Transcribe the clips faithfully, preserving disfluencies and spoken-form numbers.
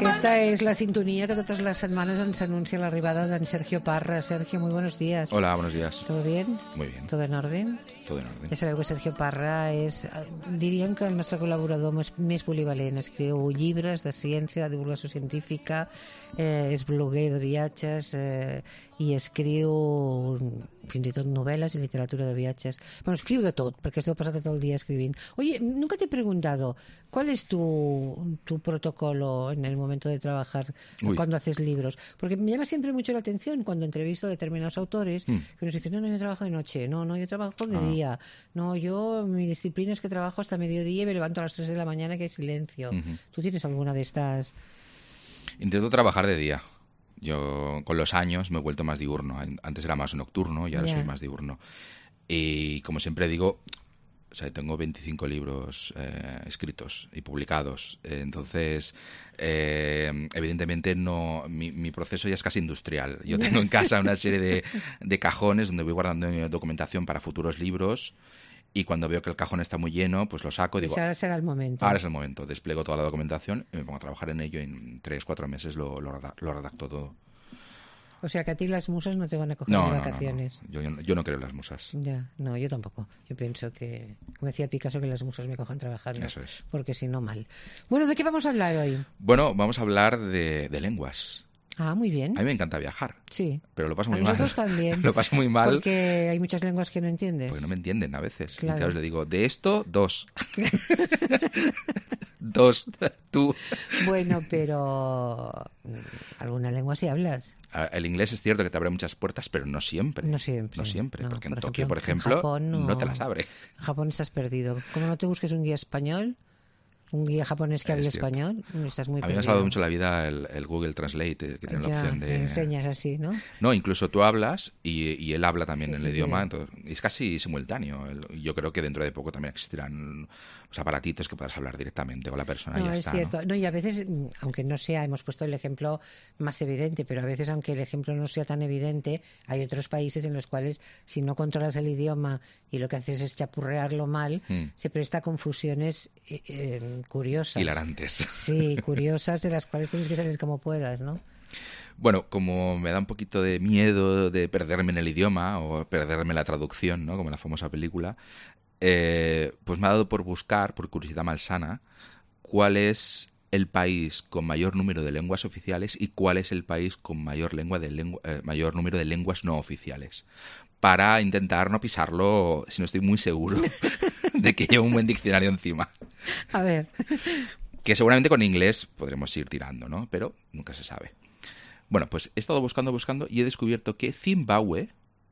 Aquesta és la sintonia que totes les setmanes ens anuncia l'arribada d'en Sergio Parra. Sergio, muy buenos días. Hola, buenos días. ¿Todo bien? Muy bien. ¿Todo en orden? Todo en orden. Ja sabeu que Sergio Parra és, diríem que el nostre col·laborador més, més polivalent. Escriu llibres de ciència, de divulgació científica, eh, és bloguer de viatges eh, i escriu fins i tot novel·les i literatura de viatges. Bueno, escriu de tot, perquè s'ho ha passat tot el dia escrivint. Oye, nunca te he preguntado, ¿cuál es tu, tu protocolo en el momento de trabajar Uy. cuando haces libros? Porque me llama siempre mucho la atención cuando entrevisto a determinados autores Mm. que nos dicen, no, no, yo trabajo de noche, no, no, yo trabajo de Ah. día, no, yo, mi disciplina es que trabajo hasta mediodía y me levanto a las tres de la mañana que hay silencio. Ujú. ¿Tú tienes alguna de estas? Intento trabajar de día. Yo con los años me he vuelto más diurno. Antes era más nocturno y ahora Ya. soy más diurno. Y como siempre digo, o sea, tengo veinticinco libros eh, escritos y publicados. Eh, entonces, eh, evidentemente, no mi, mi proceso ya es casi industrial. Yo tengo en casa una serie de, de cajones donde voy guardando mi documentación para futuros libros. Y cuando veo que el cajón está muy lleno, pues lo saco y digo, Ahora será el momento. ahora es el momento. Despliego toda la documentación y me pongo a trabajar en ello. Y en tres, cuatro meses lo, lo, reda- lo redacto todo. O sea, que a ti las musas no te van a coger No, de no, no, no. vacaciones. Yo, yo, yo no creo en las musas. Ya, no, yo tampoco. Yo pienso que, como decía Picasso, que las musas me cojan trabajando. Eso es. Porque si no, mal. Bueno, ¿de qué vamos a hablar hoy? Bueno, vamos a hablar de, de lenguas. Ah, muy bien. A mí me encanta viajar, Sí. pero lo paso A muy mal. nosotros también. Lo paso muy mal Porque hay muchas lenguas que no entiendes. porque no me entienden a veces. Claro. Y claro, le digo, de esto, dos. Dos, tú. Bueno, pero mm, alguna lengua sí hablas. Ah, El inglés es cierto que te abre muchas puertas, pero no siempre. No siempre. No siempre, No, porque en por Tokio, por ejemplo, en ejemplo, Japón no- no te las abre. En Japón estás perdido. Como no te busques un guía español, un guía japonés que Es hable cierto. español, estás muy A mí me perdido. ha salvado mucho la vida el, el Google Translate, eh, que tiene la Ya, opción me de... enseñas así, ¿no? No, incluso tú hablas y, y él habla también en el Sí, idioma, sí. entonces, es casi simultáneo. El- Yo creo que dentro de poco también existirán los aparatitos que puedas hablar directamente con la persona y No, ya es está. cierto. ¿no? No, y a veces, mm, aunque no sea, hemos puesto el ejemplo más evidente, pero a veces, aunque el ejemplo no sea tan evidente, hay otros países en los cuales, si no controlas el idioma y lo que haces es chapurrearlo mal, Mm. se presta a confusiones eh, eh, curiosas. Hilarantes. Sí, curiosas, de las cuales tienes que salir como puedas, ¿no? Bueno, como me da un poquito de miedo de perderme en el idioma o perderme en la traducción, ¿no? Como en la famosa película, eh, pues me ha dado por buscar, por curiosidad malsana, cuál es el país con mayor número de lenguas oficiales y cuál es el país con mayor, lengua de lengua, eh, mayor número de lenguas no oficiales, para intentar no pisarlo si no estoy muy seguro de que llevo un buen diccionario encima. A ver, Que seguramente con inglés podremos ir tirando, ¿no? Pero nunca se sabe. Bueno, pues he estado buscando, buscando y he descubierto que Zimbabue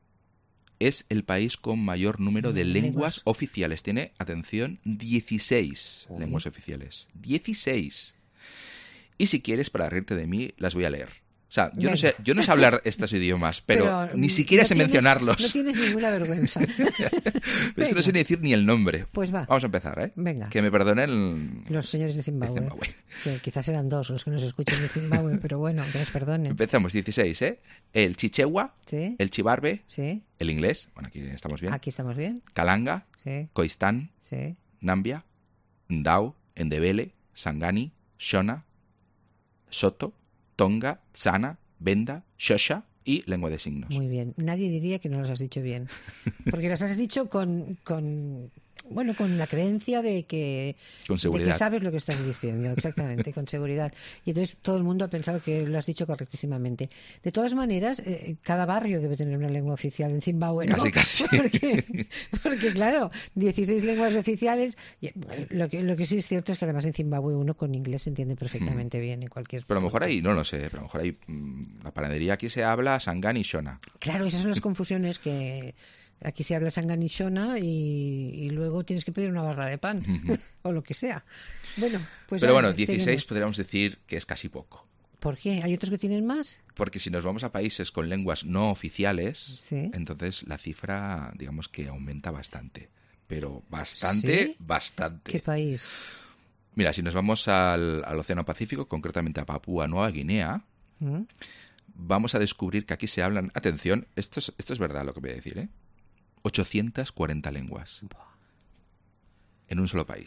es el país con mayor número de Lenguas. lenguas oficiales. Tiene, atención, dieciséis Uy. lenguas oficiales. dieciséis. Y si quieres, para reírte de mí, las voy a leer. O sea, yo no sé, yo no sé hablar estos idiomas, pero, ni mm, siquiera no sé tienes- mencionarlos. No tienes ninguna vergüenza. Es que no sé ni decir ni el nombre. Pues va. Vamos a empezar, ¿eh? Venga. Que me perdonen Los señores de Zimbabue, de Zimbabue. que quizás eran dos los que nos escuchan de Zimbabue, pero bueno, que nos perdonen. Empezamos, dieciséis, ¿eh? El chichewa, ¿Sí? el chibarbe, ¿Sí? el inglés, bueno, aquí estamos bien, ¿Aquí estamos bien? Kalanga, Sí, Koistán, sí. Nambia, Ndao, Ndebele, Sangani, Shona, Soto, Tonga, Tsana, Benda, Xhosa y lengua de signos. Muy bien. Nadie diría que no los has dicho bien. Porque los has dicho con, con bueno, con la creencia de que, Con de seguridad. que sabes lo que estás diciendo, exactamente, con seguridad. Y entonces todo el mundo ha pensado que lo has dicho correctísimamente. De todas maneras, eh, cada barrio debe tener una lengua oficial en Zimbabue, ¿no? Casi, casi. Porque, porque claro, dieciséis lenguas oficiales. y, eh, Lo que, lo que sí es cierto es que además en Zimbabue uno con inglés se entiende perfectamente bien en cualquier... Pero a lo mejor ahí, no lo sé, pero a lo mejor ahí, mm, la panadería aquí se habla Sangani y Shona. Claro, esas son las confusiones que aquí se habla Sangani y Shona y, y luego tienes que pedir una barra de pan o lo que sea. Bueno, pues Pero ahora bueno, dieciséis seguimos. podríamos decir que es casi poco. ¿Por qué? ¿Hay otros que tienen más? Porque si nos vamos a países con lenguas no oficiales, Sí. entonces la cifra, digamos que aumenta bastante. Pero bastante, ¿Sí? bastante. ¿Qué país? Mira, si nos vamos al, al Océano Pacífico, concretamente a Papúa Nueva Guinea, ¿Mm? vamos a descubrir que aquí se hablan, atención, esto es, esto es verdad lo que voy a decir, ¿eh? ochocientas cuarenta lenguas en un solo país.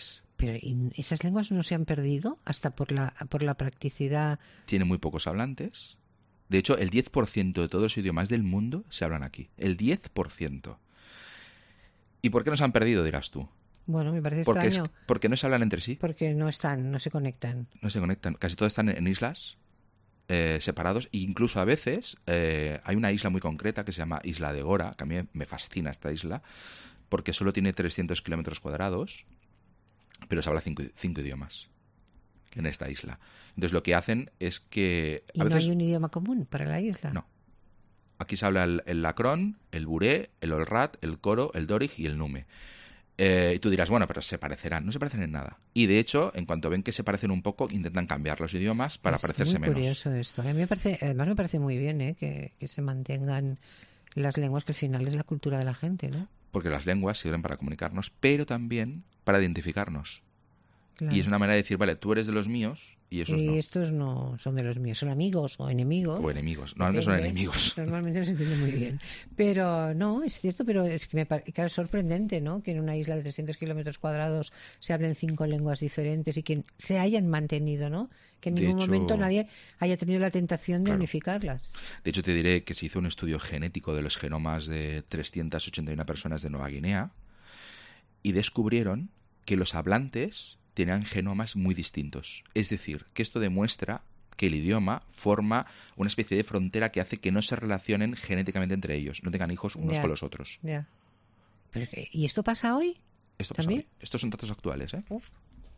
Pero ¿y esas lenguas no se han perdido hasta por la, por la practicidad? Tiene muy pocos hablantes. De hecho, el diez por ciento de todos los idiomas del mundo se hablan aquí. El diez por ciento. ¿Y por qué no se han perdido, dirás tú? Bueno, me parece Porque, extraño. es, porque no se hablan entre sí. Porque no están, no se conectan. No se conectan. Casi todos están en islas eh, separados. E incluso a veces eh, hay una isla muy concreta que se llama Isla de Gora, que a mí me fascina esta isla, porque solo tiene trescientos kilómetros cuadrados, pero se habla cinco, cinco idiomas en esta isla. Entonces lo que hacen es que... ¿Y a veces, no hay un idioma común para la isla? No. Aquí se habla el, el lacrón, el buré, el olrat, el coro, el dorig y el nume. Eh, y tú dirás, bueno, pero se parecerán. No se parecen en nada. Y de hecho, en cuanto ven que se parecen un poco, intentan cambiar los idiomas para es parecerse muy menos. Es curioso esto. A mí me parece, además me parece muy bien ¿eh? que, que se mantengan las lenguas, que al final es la cultura de la gente, ¿no? Porque las lenguas sirven para comunicarnos, pero también para identificarnos. Claro. Y es una manera de decir, vale, tú eres de los míos y esos y no. estos no son de los míos, son amigos o enemigos. O enemigos. Normalmente son enemigos. Normalmente no se entiende muy bien. Pero no, es cierto, pero es que me parece claro, es sorprendente, ¿no? Que en una isla de trescientos kilómetros cuadrados se hablen cinco lenguas diferentes y que se hayan mantenido, ¿no? Que en De ningún hecho, momento nadie haya tenido la tentación de claro. unificarlas. De hecho, te diré que se hizo un estudio genético de los genomas de trescientas ochenta y una personas de Nueva Guinea y descubrieron que los hablantes tenían genomas muy distintos. Es decir, que esto demuestra que el idioma forma una especie de frontera que hace que no se relacionen genéticamente entre ellos, no tengan hijos unos Ya, con los otros. Ya. Pero, ¿y esto pasa hoy? Esto pasa ¿También? hoy. Estos son datos actuales, ¿eh? Uf.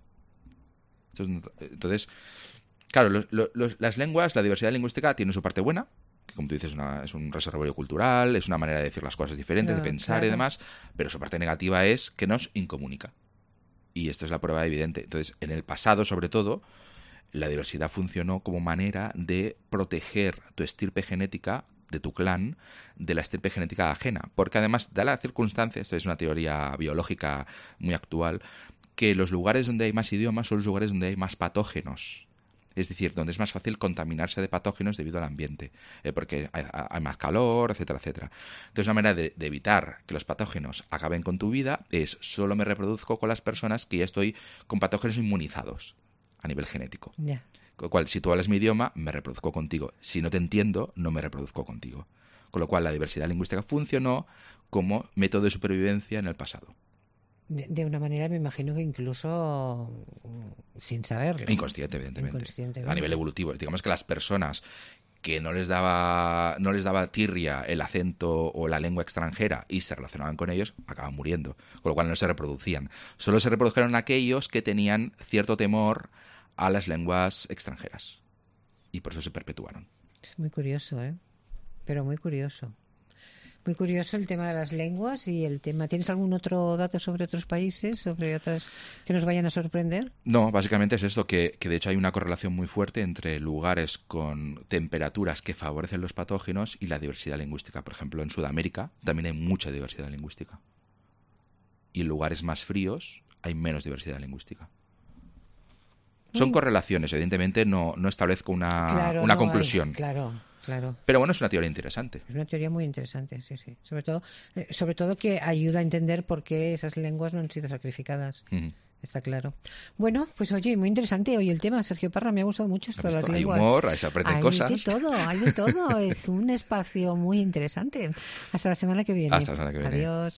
Estos, entonces, claro, los, los, las lenguas, la diversidad lingüística tiene su parte buena, que como tú dices una, es un reservorio cultural, es una manera de decir las cosas diferentes, Claro, de pensar claro. y demás, pero su parte negativa es que nos incomunica. Y esta es la prueba evidente. Entonces, en el pasado, sobre todo, la diversidad funcionó como manera de proteger tu estirpe genética de tu clan de la estirpe genética ajena. Porque además da la circunstancia, esto es una teoría biológica muy actual, que los lugares donde hay más idiomas son los lugares donde hay más patógenos. Es decir, donde es más fácil contaminarse de patógenos debido al ambiente, eh, porque hay, hay más calor, etcétera, etcétera. Entonces, una manera de, de evitar que los patógenos acaben con tu vida es solo me reproduzco con las personas que ya estoy con patógenos inmunizados a nivel genético. Ya. Con lo cual, si tú hablas mi idioma, me reproduzco contigo. Si no te entiendo, no me reproduzco contigo. Con lo cual, la diversidad lingüística funcionó como método de supervivencia en el pasado. De, de una manera, me imagino que incluso sin saberlo. Inconsciente, evidentemente. Inconsciente, a bueno. nivel evolutivo. Digamos que las personas que no les daba no les daba tirria el acento o la lengua extranjera y se relacionaban con ellos, acaban muriendo. Con lo cual no se reproducían. Solo se reprodujeron aquellos que tenían cierto temor a las lenguas extranjeras. Y por eso se perpetuaron. Es muy curioso, ¿eh? Pero muy curioso. Muy curioso el tema de las lenguas y el tema... ¿Tienes algún otro dato sobre otros países, sobre otras que nos vayan a sorprender? No, básicamente es esto, que, que de hecho hay una correlación muy fuerte entre lugares con temperaturas que favorecen los patógenos y la diversidad lingüística. Por ejemplo, en Sudamérica también hay mucha diversidad lingüística. Y en lugares más fríos hay menos diversidad lingüística. Son correlaciones, evidentemente no, no establezco una, Claro, una no conclusión. hay- claro, claro. Pero bueno, es una teoría interesante. Es una teoría muy interesante, sí, sí. Sobre todo, eh, sobre todo que ayuda a entender por qué esas lenguas no han sido sacrificadas. Ujú. Está claro. Bueno, pues oye, muy interesante hoy el tema, Sergio Parra, me ha gustado mucho esto de ¿Has las visto? Hay lenguas. humor, ahí se aprenden hay cosas. de todo, hay de todo. Es un espacio muy interesante. Hasta la semana que viene. Hasta la semana que viene. Adiós.